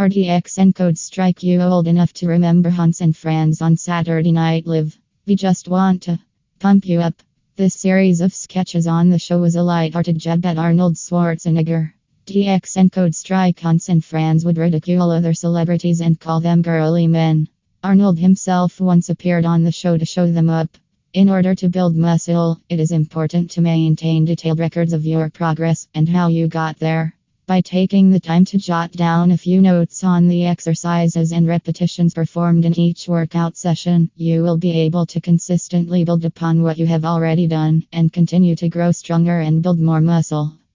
RDX Encode strike you old enough to remember Hans and Franz on Saturday Night Live. We just want to pump you up. This series of sketches on the show was a light-hearted jab at Arnold Schwarzenegger. DX Encode strike Hans and Franz would ridicule other celebrities and call them girly men. Arnold himself once appeared on the show to show them up. In order to build muscle, it is important to maintain detailed records of your progress and how you got there. By taking the time to jot down a few notes on the exercises and repetitions performed in each workout session, you will be able to consistently build upon what you have already done and continue to grow stronger and build more muscle.